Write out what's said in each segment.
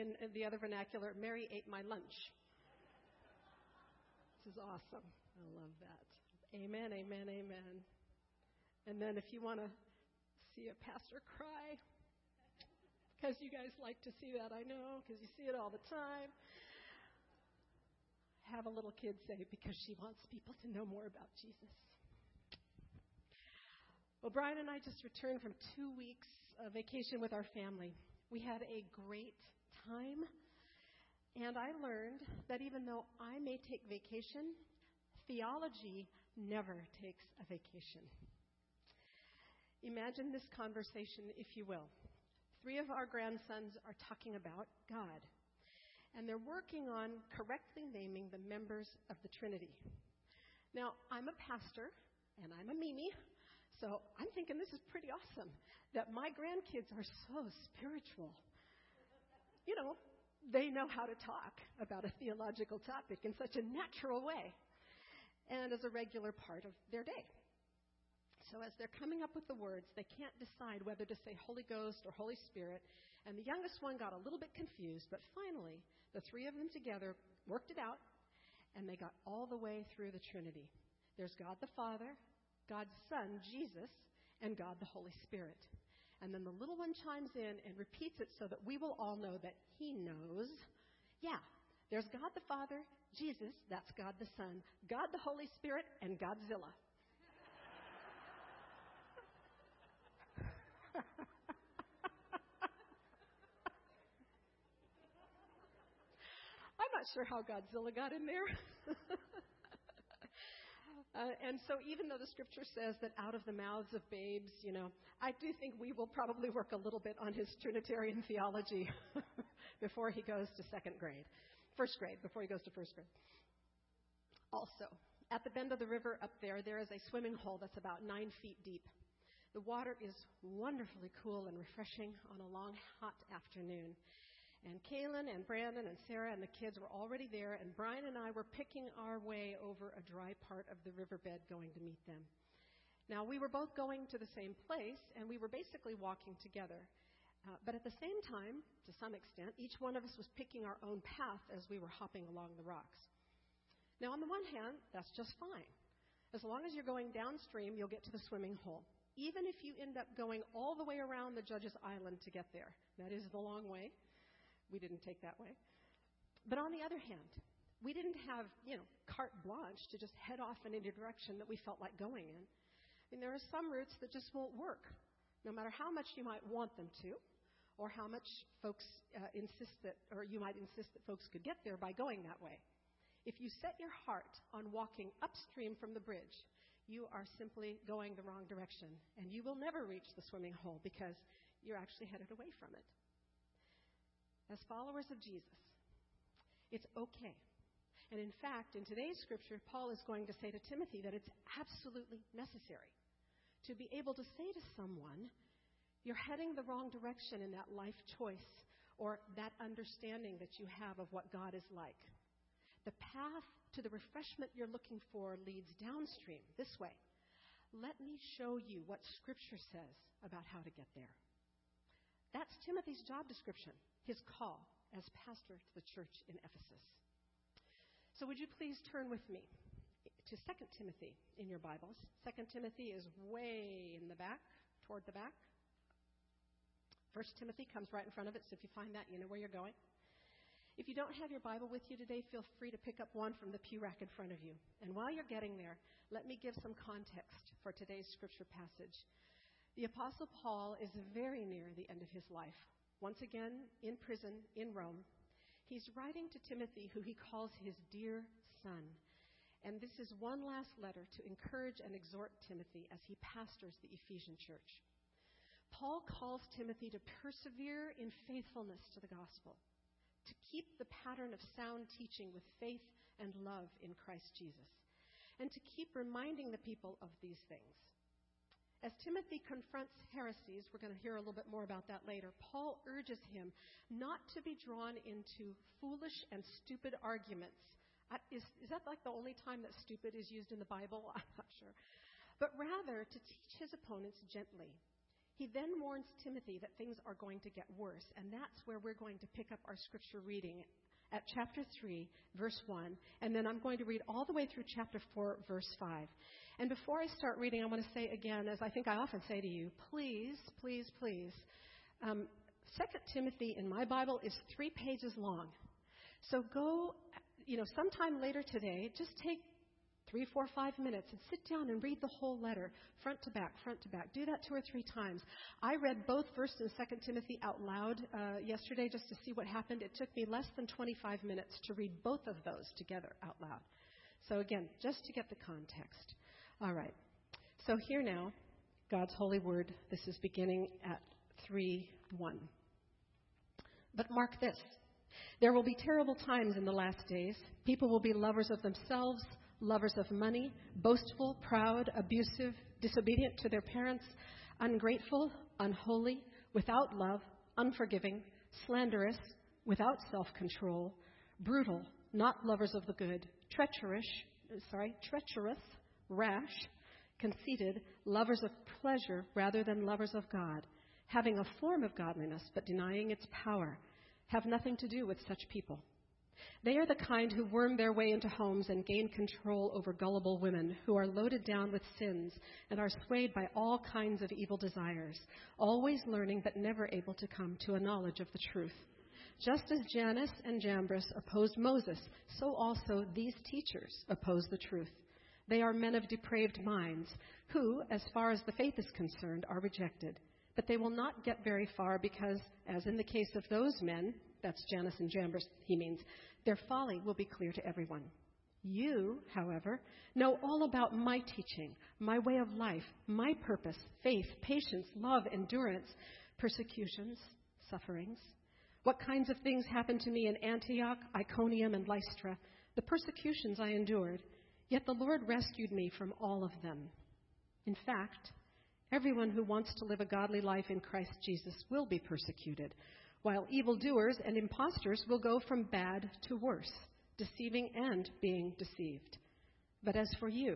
in the other vernacular, Mary ate my lunch. This is awesome. I love that. Amen, amen, amen. And then if you want to see a pastor cry, because you guys like to see that, I know, because you see it all the time, have a little kid say, because she wants people to know more about Jesus. Well, Brian and I just returned from 2 weeks of vacation with our family. We had a great time, and I learned that even though I may take vacation, theology never takes a vacation. Imagine this conversation, if you will. 3 of our grandsons are talking about God, and they're working on correctly naming the members of the Trinity. Now, I'm a pastor, and I'm a Mimi, so I'm thinking this is pretty awesome, that my grandkids are so spiritual. You know, they know how to talk about a theological topic in such a natural way, and as a regular part of their day. So as they're coming up with the words, they can't decide whether to say Holy Ghost or Holy Spirit. And the youngest one got a little bit confused, but finally, the 3 of them together worked it out, and they got all the way through the Trinity. There's God the Father, God's Son, Jesus, and God the Holy Spirit. And then the little one chimes in and repeats it so that we will all know that he knows. Yeah, there's God the Father, Jesus, that's God the Son, God the Holy Spirit, and Godzilla. I'm not sure how Godzilla got in there. And so even though the scripture says that out of the mouths of babes, you know, I do think we will probably work a little bit on his Trinitarian theology before he goes to first grade, before he goes to first grade. Also, at the bend of the river up there is a swimming hole that's about 9 feet deep. The water is wonderfully cool and refreshing on a long, hot afternoon. And Kaylin and Brandon and Sarah and the kids were already there, and Brian and I were picking our way over a dry part of the riverbed going to meet them. Now, we were both going to the same place, and we were basically walking together. But at the same time, to some extent, each one of us was picking our own path as we were hopping along the rocks. Now, on the one hand, that's just fine. As long as you're going downstream, you'll get to the swimming hole, even if you end up going all the way around the Judges Island to get there. That is the long way. We didn't take that way. But on the other hand, we didn't have, carte blanche to just head off in any direction that we felt like going in. I mean, there are some routes that just won't work, no matter how much you might want them to, or how much folks you might insist that folks could get there by going that way. If you set your heart on walking upstream from the bridge, you are simply going the wrong direction, and you will never reach the swimming hole because you're actually headed away from it. As followers of Jesus, it's okay. And in fact, in today's scripture, Paul is going to say to Timothy that it's absolutely necessary to be able to say to someone, you're heading the wrong direction in that life choice or that understanding that you have of what God is like. The path to the refreshment you're looking for leads downstream, this way. Let me show you what Scripture says about how to get there. That's Timothy's job description, his call as pastor to the church in Ephesus. So would you please turn with me to 2 Timothy in your Bibles. 2 Timothy is way in the back, toward the back. 1 Timothy comes right in front of it, so if you find that, you know where you're going. If you don't have your Bible with you today, feel free to pick up one from the pew rack in front of you. And while you're getting there, let me give some context for today's scripture passage. The Apostle Paul is very near the end of his life. Once again, in prison in Rome, he's writing to Timothy, who he calls his dear son. And this is one last letter to encourage and exhort Timothy as he pastors the Ephesian church. Paul calls Timothy to persevere in faithfulness to the gospel, to keep the pattern of sound teaching with faith and love in Christ Jesus, and to keep reminding the people of these things. As Timothy confronts heresies, we're going to hear a little bit more about that later, Paul urges him not to be drawn into foolish and stupid arguments. Is that like the only time that stupid is used in the Bible? I'm not sure. But rather to teach his opponents gently. He then warns Timothy that things are going to get worse, and that's where we're going to pick up our scripture reading at chapter 3, verse 1, and then I'm going to read all the way through chapter 4, verse 5. And before I start reading, I want to say again, as I think I often say to you, please, please, please, 2 Timothy in my Bible is 3 pages long. So go, sometime later today, just take 3, 4, 5 minutes and sit down and read the whole letter, front to back, front to back. Do that 2 or 3 times. I read both 1 and 2 Timothy out loud yesterday just to see what happened. It took me less than 25 minutes to read both of those together out loud. So again, just to get the context. All right. So here now, God's holy word. This is beginning at 3:1. But mark this. There will be terrible times in the last days. People will be lovers of themselves, lovers of money, boastful, proud, abusive, disobedient to their parents, ungrateful, unholy, without love, unforgiving, slanderous, without self-control, brutal, not lovers of the good, treacherous, rash, conceited, lovers of pleasure rather than lovers of God, having a form of godliness but denying its power. Have nothing to do with such people. They are the kind who worm their way into homes and gain control over gullible women who are loaded down with sins and are swayed by all kinds of evil desires, always learning but never able to come to a knowledge of the truth. Just as Jannes and Jambres opposed Moses, so also these teachers oppose the truth. They are men of depraved minds who, as far as the faith is concerned, are rejected. But they will not get very far because, as in the case of those men, that's Jannes and Jambres, he means, their folly will be clear to everyone. You, however, know all about my teaching, my way of life, my purpose, faith, patience, love, endurance, persecutions, sufferings. What kinds of things happened to me in Antioch, Iconium, and Lystra, the persecutions I endured, yet the Lord rescued me from all of them. In fact, everyone who wants to live a godly life in Christ Jesus will be persecuted, while evildoers and impostors will go from bad to worse, deceiving and being deceived. But as for you,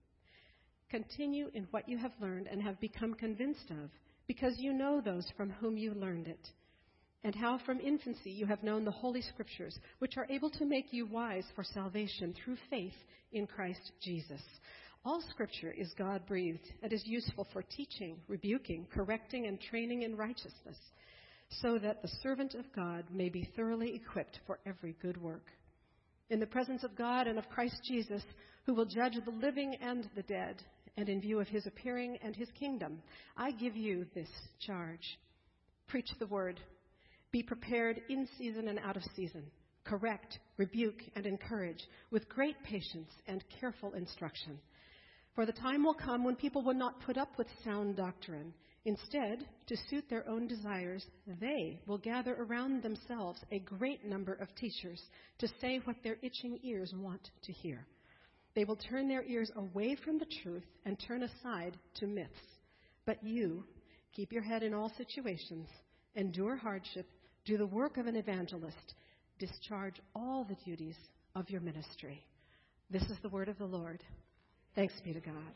continue in what you have learned and have become convinced of, because you know those from whom you learned it, and how from infancy you have known the Holy Scriptures, which are able to make you wise for salvation through faith in Christ Jesus. All Scripture is God-breathed and is useful for teaching, rebuking, correcting, and training in righteousness, so that the servant of God may be thoroughly equipped for every good work. In the presence of God and of Christ Jesus, who will judge the living and the dead, and in view of his appearing and his kingdom, I give you this charge. Preach the word. Be prepared in season and out of season. Correct, rebuke, and encourage with great patience and careful instruction. For the time will come when people will not put up with sound doctrine. Instead, to suit their own desires, they will gather around themselves a great number of teachers to say what their itching ears want to hear. They will turn their ears away from the truth and turn aside to myths. But you, keep your head in all situations, endure hardship, do the work of an evangelist, discharge all the duties of your ministry. This is the word of the Lord. Thanks be to God.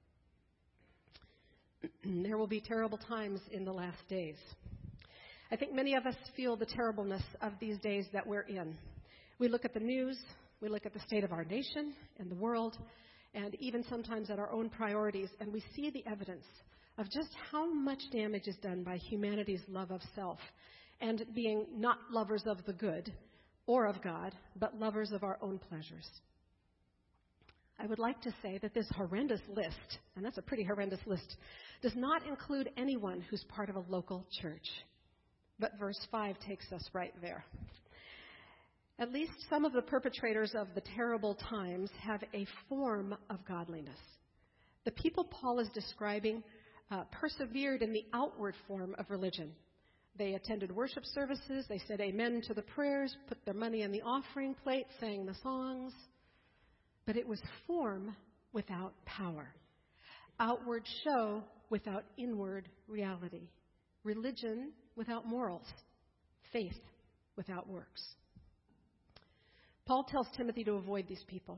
There will be terrible times in the last days. I think many of us feel the terribleness of these days that we're in. We look at the news, we look at the state of our nation and the world, and even sometimes at our own priorities, and we see the evidence of just how much damage is done by humanity's love of self and being not lovers of the good or of God, but lovers of our own pleasures. I would like to say that this horrendous list, and that's a pretty horrendous list, does not include anyone who's part of a local church. But verse 5 takes us right there. At least some of the perpetrators of the terrible times have a form of godliness. The people Paul is describing persevered in the outward form of religion. They attended worship services, they said amen to the prayers, put their money in the offering plate, sang the songs. But it was form without power. Outward show without inward reality. Religion without morals. Faith without works. Paul tells Timothy to avoid these people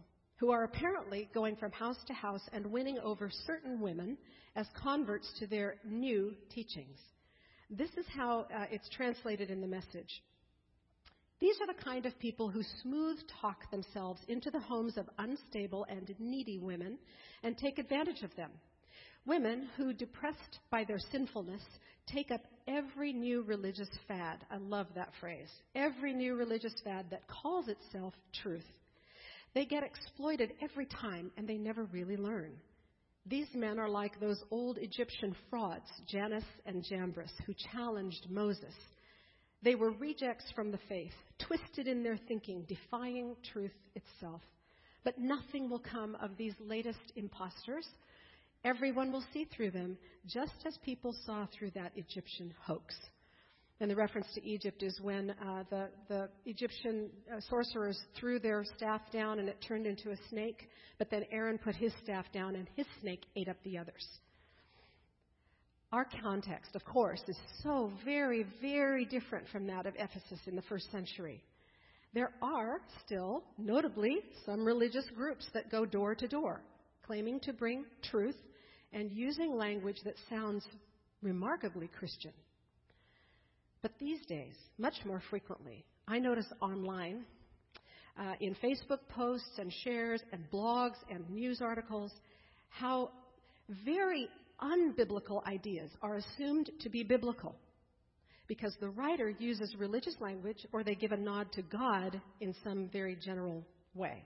who are apparently going from house to house and winning over certain women as converts to their new teachings. This is how it's translated in the Message. These are the kind of people who smooth talk themselves into the homes of unstable and needy women and take advantage of them. Women who, depressed by their sinfulness, take up every new religious fad. I love that phrase. Every new religious fad that calls itself truth. They get exploited every time, and they never really learn. These men are like those old Egyptian frauds, Jannes and Jambres, who challenged Moses. They were rejects from the faith, twisted in their thinking, defying truth itself. But nothing will come of these latest impostors. Everyone will see through them, just as people saw through that Egyptian hoax. And the reference to Egypt is when the Egyptian sorcerers threw their staff down and it turned into a snake, but then Aaron put his staff down and his snake ate up the others. Our context, of course, is so very, very different from that of Ephesus in the first century. There are still, notably, some religious groups that go door to door, claiming to bring truth and using language that sounds remarkably Christian. But these days, much more frequently, I notice online, in Facebook posts and shares and blogs and news articles, how very unbiblical ideas are assumed to be biblical because the writer uses religious language or they give a nod to God in some very general way.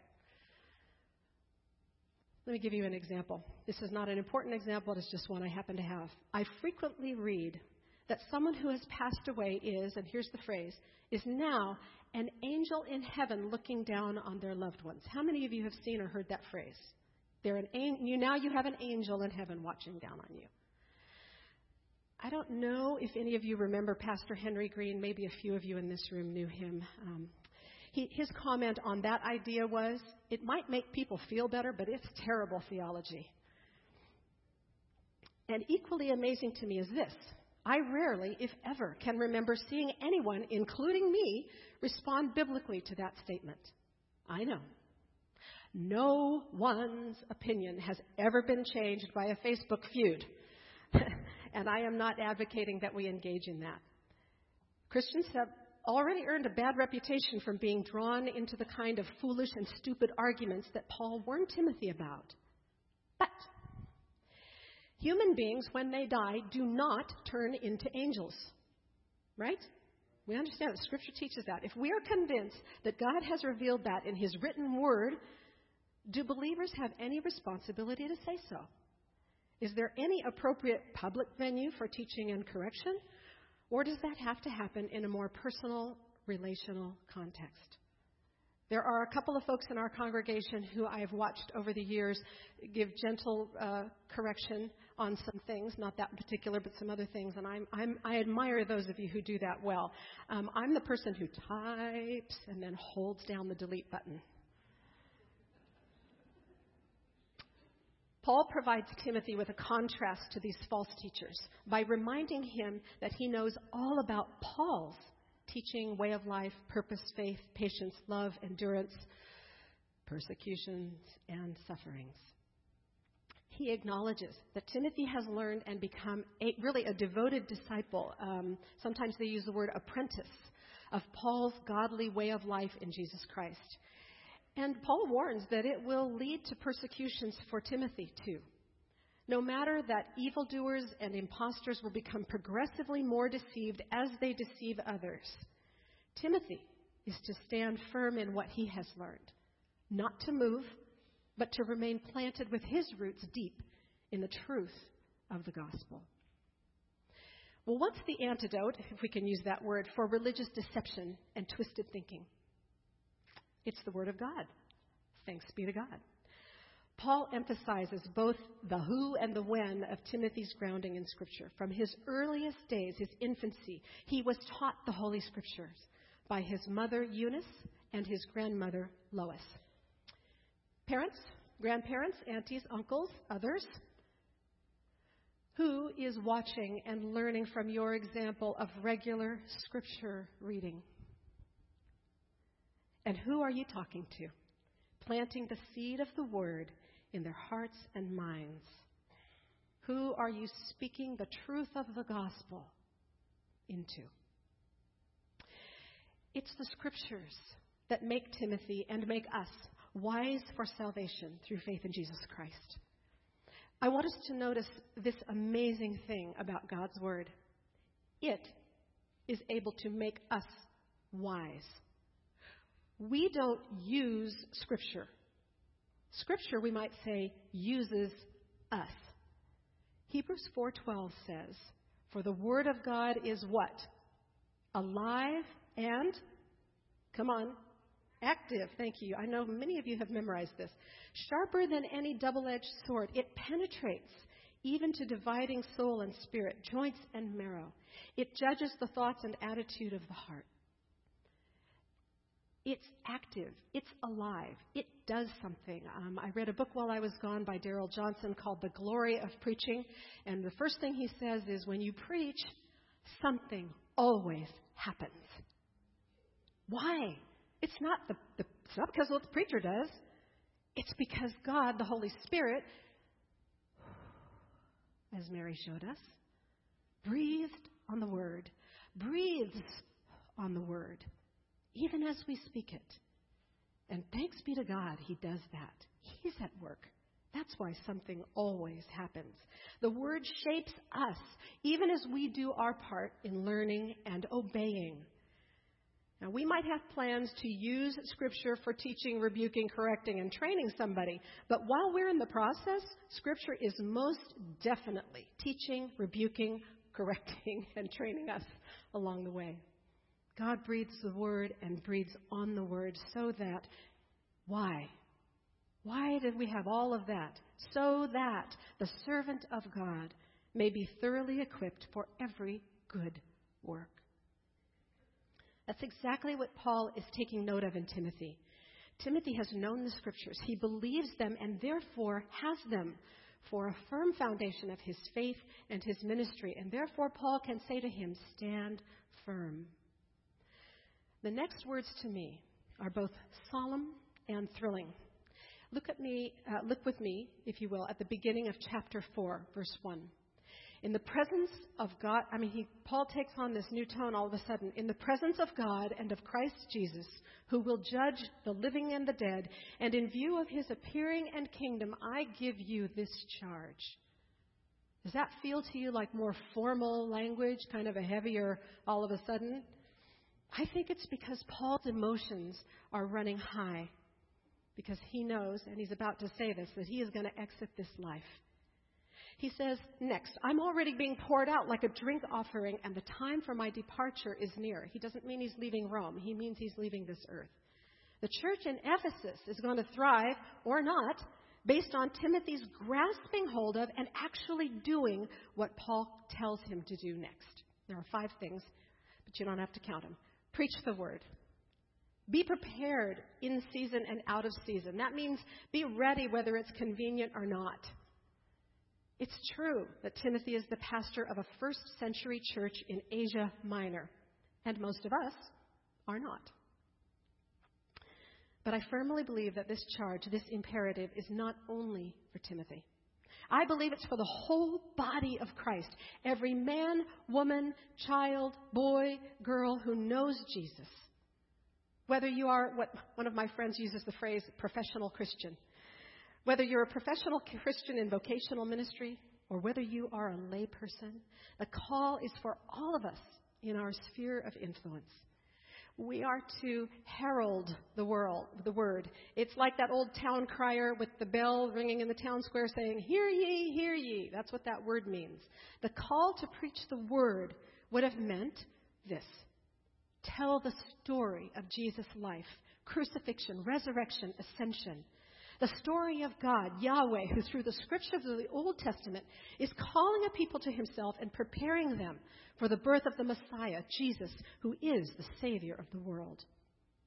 Let me give you an example. This is not an important example, it's just one I happen to have. I frequently read that someone who has passed away is, and here's the phrase, is now an angel in heaven looking down on their loved ones. How many of you have seen or heard that phrase? Now you have an angel in heaven watching down on you. I don't know if any of you remember Pastor Henry Green. Maybe a few of you in this room knew him. His comment on that idea was, it might make people feel better, but it's terrible theology. And equally amazing to me is this. I rarely, if ever, can remember seeing anyone, including me, respond biblically to that statement. I know. No one's opinion has ever been changed by a Facebook feud. And I am not advocating that we engage in that. Christians have already earned a bad reputation from being drawn into the kind of foolish and stupid arguments that Paul warned Timothy about. But human beings, when they die, do not turn into angels. Right? We understand that Scripture teaches that. If we are convinced that God has revealed that in His written word, do believers have any responsibility to say so? Is there any appropriate public venue for teaching and correction? Or does that have to happen in a more personal, relational context? There are a couple of folks in our congregation who I have watched over the years give gentle correction on some things, not that particular, but some other things, and I admire those of you who do that well. I'm the person who types and then holds down the delete button. Paul provides Timothy with a contrast to these false teachers by reminding him that he knows all about Paul's teaching, way of life, purpose, faith, patience, love, endurance, persecutions, and sufferings. He acknowledges that Timothy has learned and become really a devoted disciple. Sometimes they use the word apprentice of Paul's godly way of life in Jesus Christ. And Paul warns that it will lead to persecutions for Timothy too. No matter that evildoers and impostors will become progressively more deceived as they deceive others, Timothy is to stand firm in what he has learned, not to move, but to remain planted with his roots deep in the truth of the gospel. Well, what's the antidote, if we can use that word, for religious deception and twisted thinking? It's the Word of God. Thanks be to God. Paul emphasizes both the who and the when of Timothy's grounding in Scripture. From his earliest days, his infancy, he was taught the Holy Scriptures by his mother, Eunice, and his grandmother, Lois. Parents, grandparents, aunties, uncles, others, who is watching and learning from your example of regular Scripture reading? And who are you talking to? planting the seed of the word in their hearts and minds. Who are you speaking the truth of the gospel into? It's the scriptures that make Timothy and make us wise for salvation through faith in Jesus Christ. I want us to notice this amazing thing about God's word. It is able to make us wise. We don't use Scripture. Scripture, we might say, uses us. Hebrews 4:12 says, "For the word of God is what? Alive and," come on, active. Thank you. I know many of you have memorized this. "Sharper than any double-edged sword. It penetrates even to dividing soul and spirit, joints and marrow. It judges the thoughts and attitude of the heart." It's active. It's alive. It does something. I read a book while I was gone by Darrell Johnson called The Glory of Preaching. And the first thing he says is, when you preach, something always happens. Why? It's not because of what the preacher does. It's because God, the Holy Spirit, as Mary showed us, breathed on the word, breathes on the word, even as we speak it. And thanks be to God, He does that. He's at work. That's why something always happens. The word shapes us, even as we do our part in learning and obeying. Now, we might have plans to use Scripture for teaching, rebuking, correcting, and training somebody. But while we're in the process, Scripture is most definitely teaching, rebuking, correcting, and training us along the way. God breathes the Word and breathes on the Word so that, why? Why did we have all of that? So that the servant of God may be thoroughly equipped for every good work. That's exactly what Paul is taking note of in Timothy. Timothy has known the Scriptures. He believes them and therefore has them for a firm foundation of his faith and his ministry. And therefore Paul can say to him, stand firm. The next words to me are both solemn and thrilling. Look with me, if you will, at the beginning of chapter 4, verse 1. In the presence of God, Paul takes on this new tone all of a sudden. In the presence of God and of Christ Jesus, who will judge the living and the dead, and in view of his appearing and kingdom, I give you this charge. Does that feel to you like more formal language, kind of a heavier all of a sudden? I think it's because Paul's emotions are running high, because he knows, and he's about to say this, that he is going to exit this life. He says, next, I'm already being poured out like a drink offering, and the time for my departure is near. He doesn't mean he's leaving Rome. He means he's leaving this earth. The church in Ephesus is going to thrive, or not, based on Timothy's grasping hold of and actually doing what Paul tells him to do next. There are 5 things, but you don't have to count them. Preach the word. Be prepared in season and out of season. That means be ready whether it's convenient or not. It's true that Timothy is the pastor of a first-century church in Asia Minor, and most of us are not. But I firmly believe that this charge, this imperative, is not only for Timothy. I believe it's for the whole body of Christ. Every man, woman, child, boy, girl who knows Jesus. Whether you are, what one of my friends uses the phrase, professional Christian. Whether you're a professional Christian in vocational ministry or whether you are a lay person, the call is for all of us in our sphere of influence. We are to herald the word. It's like that old town crier with the bell ringing in the town square saying, "Hear ye, hear ye." That's what that word means. The call to preach the word would have meant this. Tell the story of Jesus' life, crucifixion, resurrection, ascension. The story of God, Yahweh, who through the scriptures of the Old Testament is calling a people to himself and preparing them for the birth of the Messiah, Jesus, who is the Savior of the world.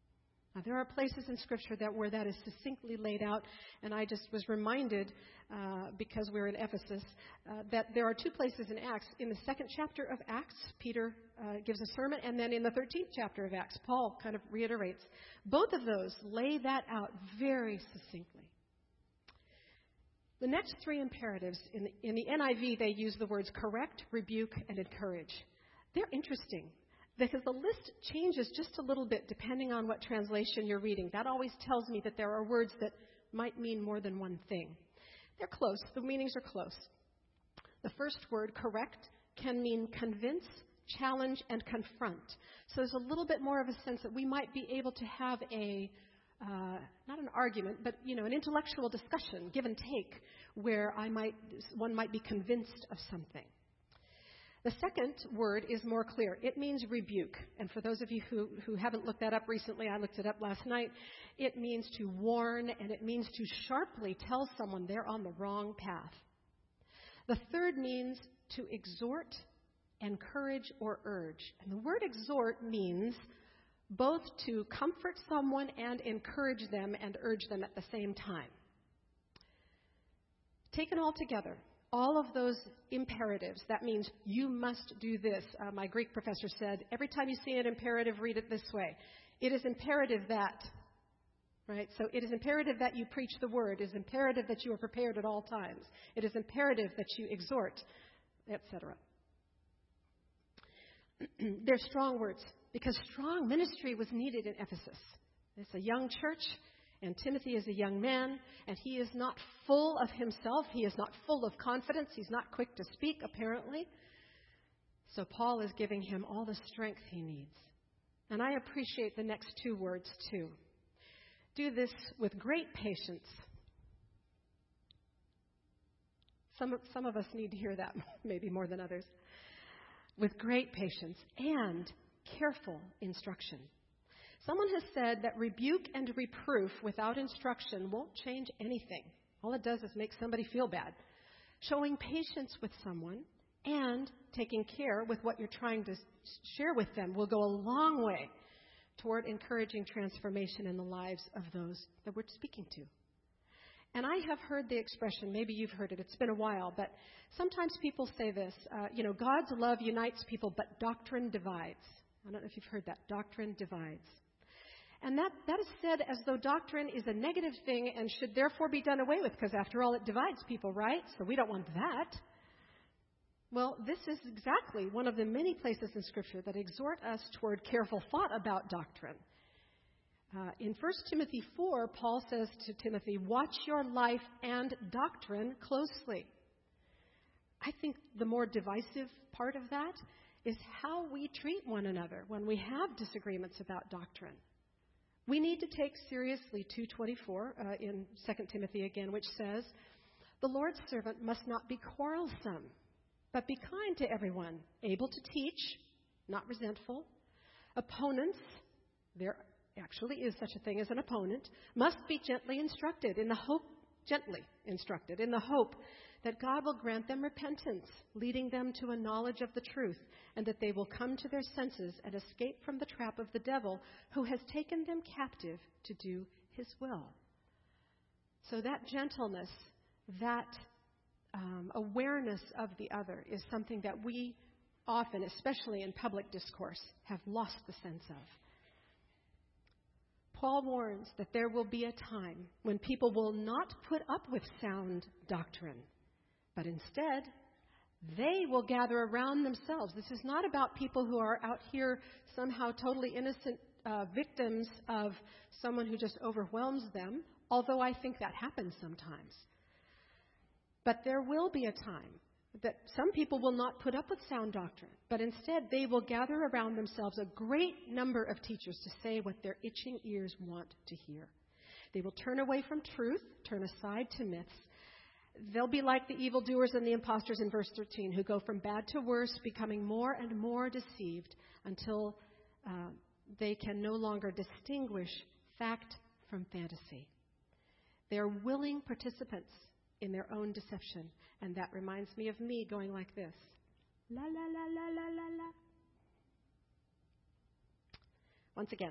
Now, there are places in Scripture where that is succinctly laid out, and I just was reminded, because we're in Ephesus, that there are 2 places in Acts. In the 2nd chapter of Acts, Peter gives a sermon, and then in the 13th chapter of Acts, Paul kind of reiterates. Both of those lay that out very succinctly. The next 3 imperatives, in the NIV, they use the words correct, rebuke, and encourage. They're interesting, because the list changes just a little bit depending on what translation you're reading. That always tells me that there are words that might mean more than one thing. They're close. The meanings are close. The first word, correct, can mean convince, challenge, and confront. So there's a little bit more of a sense that we might be able to have not an argument, but an intellectual discussion, give and take, where one might be convinced of something. The second word is more clear. It means rebuke. And for those of you who haven't looked that up recently, I looked it up last night. It means to warn, and it means to sharply tell someone they're on the wrong path. The third means to exhort, encourage, or urge. And the word exhort means both to comfort someone and encourage them and urge them at the same time. Taken all together, all of those imperatives, that means you must do this. My Greek professor said, every time you see an imperative, read it this way. It is imperative that, right? So it is imperative that you preach the word. It is imperative that you are prepared at all times. It is imperative that you exhort, etc. They're strong words, because strong ministry was needed in Ephesus. It's a young church, and Timothy is a young man, and he is not full of himself. He is not full of confidence. He's not quick to speak, apparently. So Paul is giving him all the strength he needs. And I appreciate the next 2 words, too. Do this with great patience. Some of us need to hear that, maybe more than others. With great patience and careful instruction. Someone has said that rebuke and reproof without instruction won't change anything. All it does is make somebody feel bad. Showing patience with someone and taking care with what you're trying to share with them will go a long way toward encouraging transformation in the lives of those that we're speaking to. And I have heard the expression, maybe you've heard it, it's been a while, but sometimes people say this, God's love unites people, but doctrine divides. I don't know if you've heard that. Doctrine divides. And that is said as though doctrine is a negative thing and should therefore be done away with, because after all, it divides people, right? So we don't want that. Well, this is exactly one of the many places in Scripture that exhort us toward careful thought about doctrine. In 1 Timothy 4, Paul says to Timothy, watch your life and doctrine closely. I think the more divisive part of that is how we treat one another when we have disagreements about doctrine. We need to take seriously 2:24 in 2 Timothy again, which says, the Lord's servant must not be quarrelsome, but be kind to everyone, able to teach, not resentful. Opponents, there actually is such a thing as an opponent, must be gently instructed in the hope that God will grant them repentance, leading them to a knowledge of the truth, and that they will come to their senses and escape from the trap of the devil, who has taken them captive to do his will. So that gentleness, that awareness of the other is something that we often, especially in public discourse, have lost the sense of. Paul warns that there will be a time when people will not put up with sound doctrine, but instead, they will gather around themselves. This is not about people who are out here somehow totally innocent victims of someone who just overwhelms them, although I think that happens sometimes. But there will be a time that some people will not put up with sound doctrine, but instead they will gather around themselves a great number of teachers to say what their itching ears want to hear. They will turn away from truth, turn aside to myths. They'll be like the evildoers and the impostors in verse 13, who go from bad to worse, becoming more and more deceived until they can no longer distinguish fact from fantasy. They are willing participants in their own deception. And that reminds me of me going like this. La, la, la, la, la, la, la. Once again.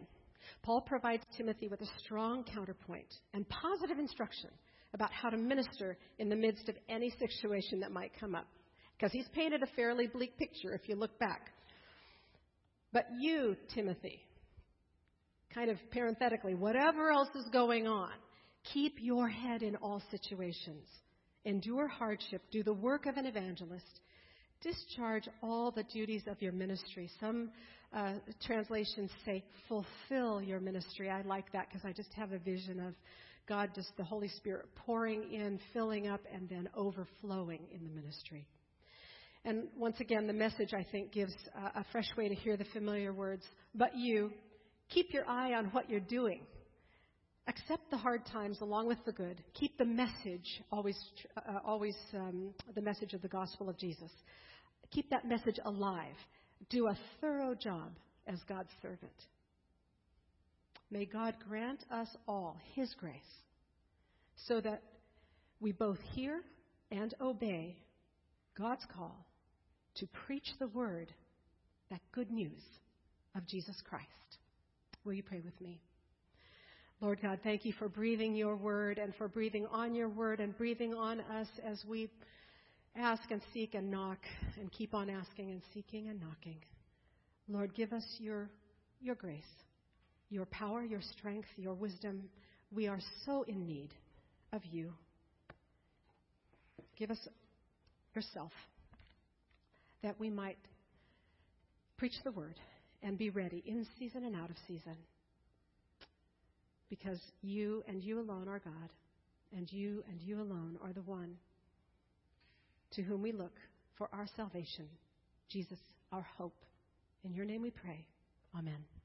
Paul provides Timothy with a strong counterpoint and positive instruction about how to minister in the midst of any situation that might come up. Because he's painted a fairly bleak picture if you look back. But you, Timothy, kind of parenthetically, whatever else is going on, keep your head in all situations. Endure hardship. Do the work of an evangelist. Discharge all the duties of your ministry. Some translations say fulfill your ministry. I like that because I just have a vision of God, just the Holy Spirit pouring in, filling up, and then overflowing in the ministry. And once again, the message, I think, gives a fresh way to hear the familiar words. But you, keep your eye on what you're doing. Accept the hard times along with the good. Keep the message, always the message of the gospel of Jesus. Keep that message alive. Do a thorough job as God's servant. May God grant us all His grace so that we both hear and obey God's call to preach the word, that good news of Jesus Christ. Will you pray with me? Lord God, thank you for breathing your word and for breathing on your word and breathing on us as we ask and seek and knock and keep on asking and seeking and knocking. Lord, give us your grace, your power, your strength, your wisdom. We are so in need of you. Give us yourself that we might preach the word and be ready in season and out of season. Because you and you alone are God, and you alone are the one to whom we look for our salvation. Jesus, our hope. In your name we pray. Amen.